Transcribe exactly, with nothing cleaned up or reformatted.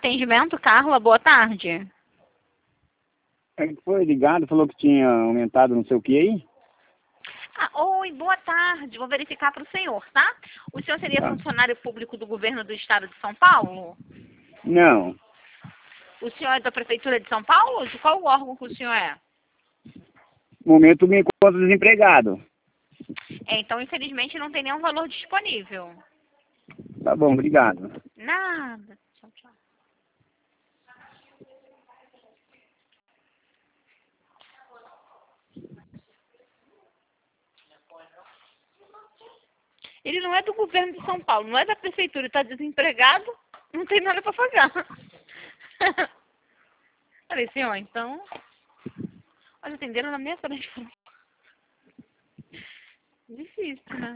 atendimento, Carla, boa tarde. Ele foi ligado, falou que tinha aumentado não sei o que aí. Ah, oi, boa tarde. Vou verificar para o senhor, tá? O senhor seria Tá. funcionário público do governo do estado de São Paulo? Não, O senhor é da prefeitura de São Paulo? De qual órgão que o senhor é? no momento me encontro desempregado. É, então, infelizmente, não tem nenhum valor disponível. Tá bom, obrigado. Nada. Tchau, tchau. Ele não é do governo de São Paulo, não é da prefeitura, está desempregado, não tem nada para pagar. Falei, senhor, então... Olha, atenderam na minha frente. Difícil, né?